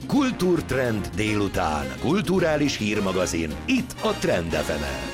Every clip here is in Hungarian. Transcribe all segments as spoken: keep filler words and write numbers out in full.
Kultúrtrend délután. Kulturális hírmagazin. Itt a Trend ef emen.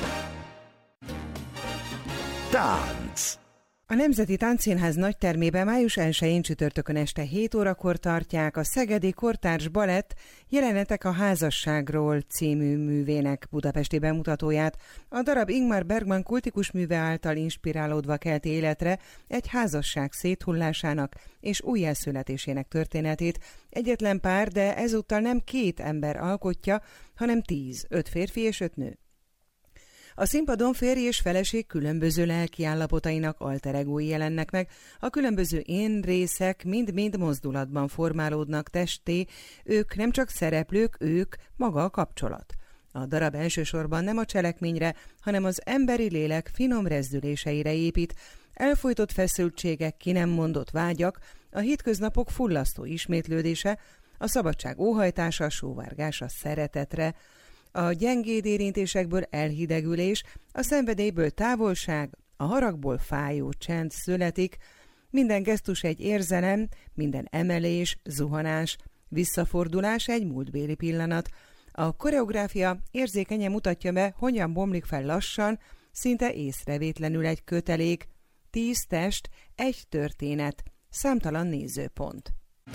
Tánc. A Nemzeti Táncszínház nagytermében május elsején csütörtökön este hét órakor tartják a Szegedi Kortárs Balett Jelenetek a házasságról című művének budapesti bemutatóját. A darab Ingmar Bergman kultikus műve által inspirálódva kelt életre egy házasság széthullásának és újjászületésének történetét. Egyetlen pár, de ezúttal nem két ember alkotja, hanem tíz, öt férfi és öt nő. A színpadon férj és feleség különböző lelki állapotainak alter egói jelennek meg, a különböző én részek mind-mind mozdulatban formálódnak testé, ők nem csak szereplők, ők maga a kapcsolat. A darab elsősorban nem a cselekményre, hanem az emberi lélek finom rezdüléseire épít, elfojtott feszültségek, ki nem mondott vágyak, a hétköznapok fullasztó ismétlődése, a szabadság óhajtása, sóvárgása szeretetre, a gyengéd érintésekből elhidegülés, a szenvedélyből távolság, a haragból fájó csend születik, minden gesztus egy érzelem, minden emelés, zuhanás, visszafordulás egy múltbéli pillanat. A koreográfia érzékenyen mutatja be, hogyan bomlik fel lassan, szinte észrevétlenül egy kötelék, tíz test, egy történet, számtalan nézőpont.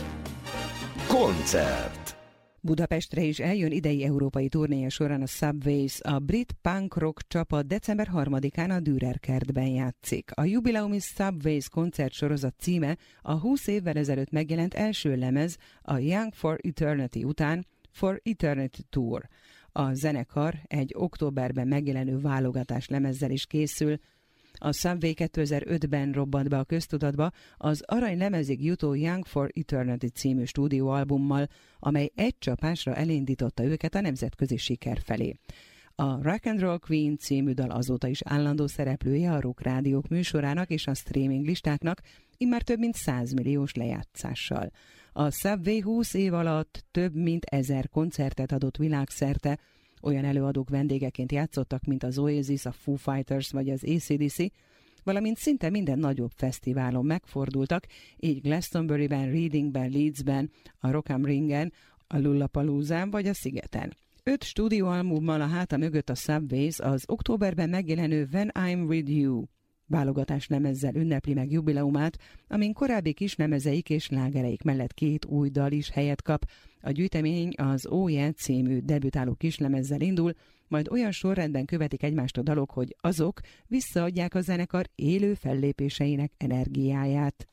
Koncert. Budapestre is eljön idei európai turnéja során a Subways. A brit punk rock csapat december harmadikán a Dürer kertben játszik. A jubileumi Subways koncertsorozat címe a húsz évvel ezelőtt megjelent első lemez, a Young for Eternity után For Eternity Tour. A zenekar egy októberben megjelenő válogatás lemezzel is készül. A Subway kétezer-ötben robbant be a köztudatba az arany lemezig jutó Young for Eternity című stúdióalbummal, amely egy csapásra elindította őket a nemzetközi siker felé. A Rock and Roll Queen című dal azóta is állandó szereplője a rock rádiók műsorának és a streaming listáknak, immár több mint száz milliós lejátszással. A Subway húsz év alatt több mint ezer koncertet adott világszerte, olyan előadók vendégeként játszottak, mint az Oasis, a Foo Fighters vagy az á cé dé cé, valamint szinte minden nagyobb fesztiválon megfordultak, így Glastonburyben, Readingben, Leedsben, a Rock am Ringen, a Lollapaloozán vagy a Szigeten. Öt stúdióalbummal a háta mögött a Subways az októberben megjelenő When I'm With You válogatás lemezzel ünnepli meg jubileumát, amin korábbi kis lemezeik és slágereik mellett két új dal is helyet kap. A gyűjtemény az Oh Yeah című debütáló kislemezzel indul, majd olyan sorrendben követik egymást a dalok, hogy azok visszaadják a zenekar élő fellépéseinek energiáját.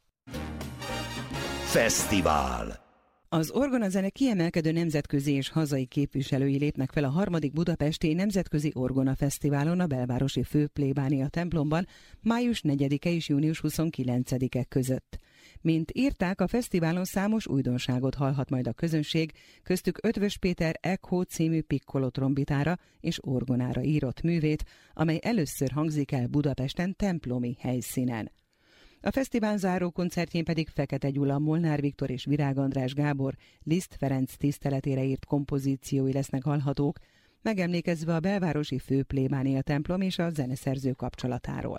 Fesztivál. Az orgonazene kiemelkedő nemzetközi és hazai képviselői lépnek fel a harmadik budapesti Nemzetközi Orgona Fesztiválon a belvárosi főplébánia templomban május negyedike és június huszonkilencedike között. Mint írták, a fesztiválon számos újdonságot hallhat majd a közönség, köztük Ötvös Péter Echo című piccolo trombitára és orgonára írott művét, amely először hangzik el Budapesten templomi helyszínen. A fesztivál záró koncertjén pedig Fekete Gyula, Molnár Viktor és Virág András Gábor Liszt Ferenc tiszteletére írt kompozíciói lesznek hallhatók, megemlékezve a belvárosi főplébánia templom és a zeneszerző kapcsolatáról.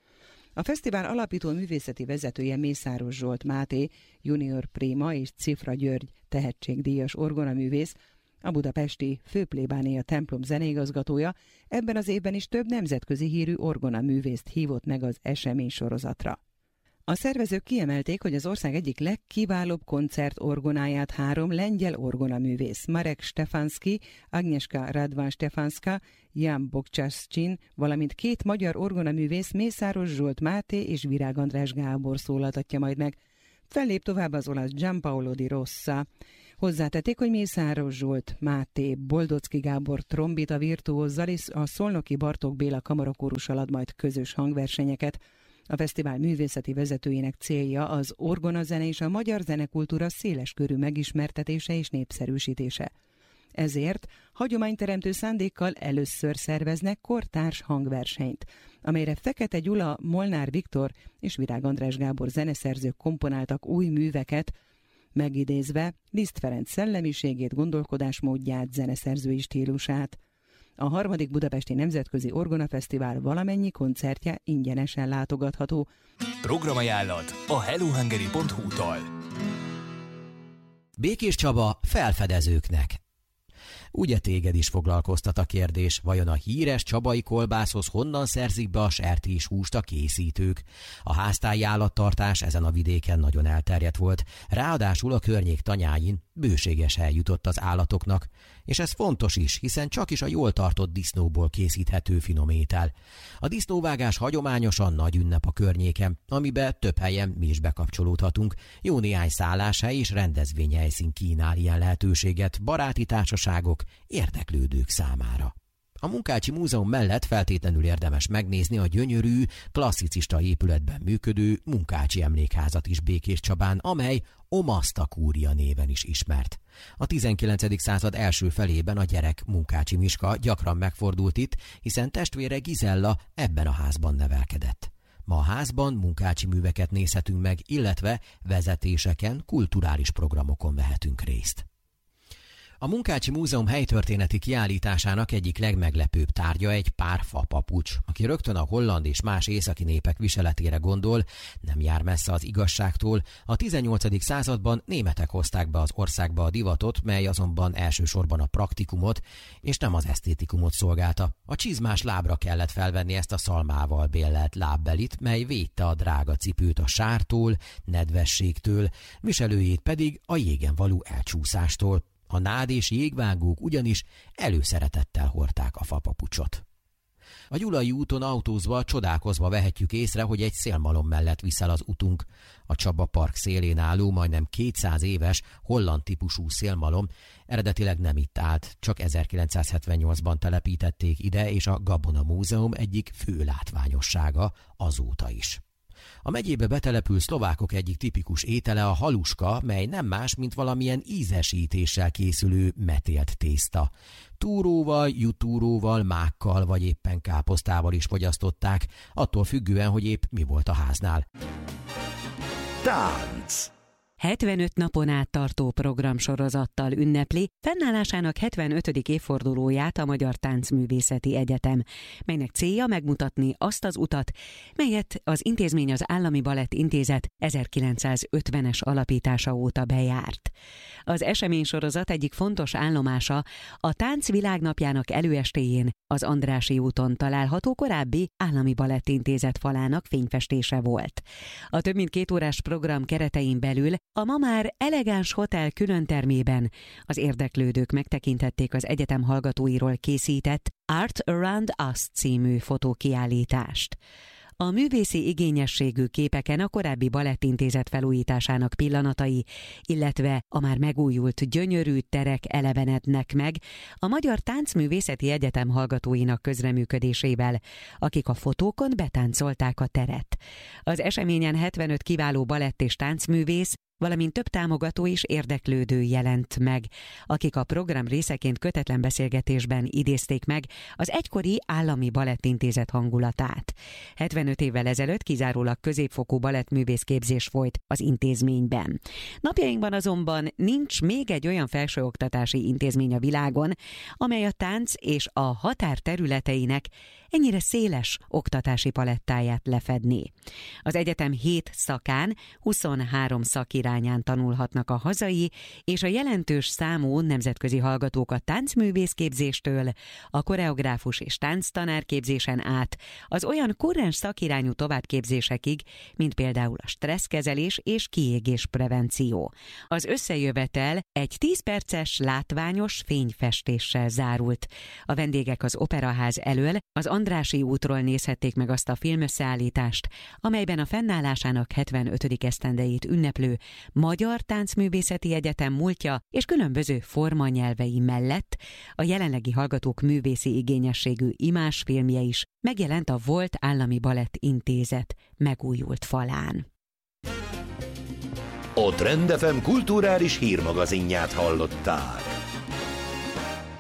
A fesztivál alapító művészeti vezetője Mészáros Zsolt Máté, junior préma és Cifra György tehetségdíjas orgonaművész, a budapesti főplébánia templom zeneigazgatója ebben az évben is több nemzetközi hírű orgonaművészt hívott meg az esemény sorozatra. A szervezők kiemelték, hogy az ország egyik legkiválóbb koncert orgonáját három lengyel orgonaművész, Marek Stefanski, Agnieszka Radwan-Stefanska, Jan Bokcsaszcsin, valamint két magyar orgonaművész, Mészáros Zsolt Máté és Virág András Gábor szólaltatja majd meg. Fellép tovább az olasz Gianpaolo Di Rossa. Hozzátették, hogy Mészáros Zsolt Máté, Boldocki Gábor trombita virtuózzal és a szolnoki Bartók Béla kamarakórussal ad majd közös hangversenyeket. A fesztivál művészeti vezetőjének célja az orgonazene és a magyar zenekultúra széleskörű megismertetése és népszerűsítése. Ezért hagyományteremtő szándékkal először szerveznek kortárs hangversenyt, amelyre Fekete Gyula, Molnár Viktor és Virág András Gábor zeneszerzők komponáltak új műveket, megidézve Liszt Ferenc szellemiségét, gondolkodásmódját, zeneszerzői stílusát. A harmadik budapesti Nemzetközi Orgonafesztivál valamennyi koncertje ingyenesen látogatható. Programajánlat a hellohungary pont hu-tól. Békés Csaba felfedezőknek. Ugye téged is foglalkoztat a kérdés, vajon a híres csabai kolbászhoz honnan szerzik be a sertéshúst a készítők? A háztáji állattartás ezen a vidéken nagyon elterjedt volt, ráadásul a környék tanyáin bőséges hely jutott az állatoknak, és ez fontos is, hiszen csak is a jól tartott disznóból készíthető finom étel. A disznóvágás hagyományosan nagy ünnep a környéken, amiben több helyen mi is bekapcsolódhatunk. Jó néhány szálláshely és rendezvényhelyszín kínál ilyen lehetőséget baráti társaságok, érdeklődők számára. A Munkácsi Múzeum mellett feltétlenül érdemes megnézni a gyönyörű, klasszicista épületben működő Munkácsi Emlékházat is Békés Csabán, amely Omaszta kúria néven is ismert. A tizenkilencedik század első felében a gyerek Munkácsi Miska gyakran megfordult itt, hiszen testvére Gizella ebben a házban nevelkedett. Ma a házban munkácsi műveket nézhetünk meg, illetve vezetéseken, kulturális programokon vehetünk részt. A Munkácsi Múzeum helytörténeti kiállításának egyik legmeglepőbb tárgya egy pár fapapucs. Aki rögtön a holland és más északi népek viseletére gondol, nem jár messze az igazságtól. A tizennyolcadik században németek hozták be az országba a divatot, mely azonban elsősorban a praktikumot és nem az esztétikumot szolgálta. A csizmás lábra kellett felvenni ezt a szalmával béllelt lábbelit, mely védte a drága cipőt a sártól, nedvességtől, viselőjét pedig a jégen való elcsúszástól. A nád és jégvágók ugyanis előszeretettel hordták a fapapucsot. A Gyulai úton autózva, csodálkozva vehetjük észre, hogy egy szélmalom mellett viszel az utunk. A Csaba Park szélén álló, majdnem kétszáz éves, holland típusú szélmalom eredetileg nem itt állt, csak ezerkilencszázhetvennyolcban telepítették ide, és a Gabona Múzeum egyik fő látványossága azóta is. A megyébe betelepült szlovákok egyik tipikus étele a haluska, mely nem más, mint valamilyen ízesítéssel készülő metélt tészta. Túróval, jutúróval, mákkal vagy éppen káposztával is fogyasztották, attól függően, hogy épp mi volt a háznál. Tánc. hetvenöt napon át tartó programsorozattal ünnepli fennállásának hetvenötödik évfordulóját a Magyar Táncművészeti Egyetem, melynek célja megmutatni azt az utat, melyet az intézmény az Állami Balett Intézet ezerkilencszázötvenes alapítása óta bejárt. Az eseménysorozat egyik fontos állomása a Tánc Világnapjának előestéjén az Andrássy úton található korábbi Állami Balett Intézet falának fényfestése volt. A több mint két órás program keretein belül a ma már elegáns hotel különtermében az érdeklődők megtekintették az egyetem hallgatóiról készített Art Around Us című fotókiállítást. A művészi igényességű képeken a korábbi balettintézet felújításának pillanatai, illetve a már megújult gyönyörű terek elevenednek meg a Magyar Táncművészeti Egyetem hallgatóinak közreműködésével, akik a fotókon betáncolták a teret. Az eseményen hetvenöt kiváló balett és táncművész, valamint több támogató és érdeklődő jelent meg, akik a program részeként kötetlen beszélgetésben idézték meg az egykori Állami Balettintézet hangulatát. hetvenöt évvel ezelőtt kizárólag középfokú balettművészképzés folyt az intézményben. Napjainkban azonban nincs még egy olyan felsőoktatási intézmény a világon, amely a tánc és a határ területeinek ennyire széles oktatási palettáját lefedné. Az egyetem hét szakán, huszonhárom szakirányán tanulhatnak a hazai és a jelentős számú nemzetközi hallgatók a táncművészképzéstől, a koreográfus és tánctanárképzésen át, az olyan kurrens szakirányú továbbképzésekig, mint például a stresszkezelés és kiégésprevenció. Az összejövetel egy tíz perces látványos fényfestéssel zárult. A vendégek az Operaház elől az Andrássy útról nézhették meg azt a filmösszeállítást, amelyben a fennállásának hetvenötödik esztendejét ünneplő Magyar Táncművészeti Egyetem múltja és különböző formanyelvei mellett a jelenlegi hallgatók művészi igényességű imázsfilmje is megjelent a volt Állami Balett Intézet megújult falán. A Trend ef em kulturális hírmagazinját hallották.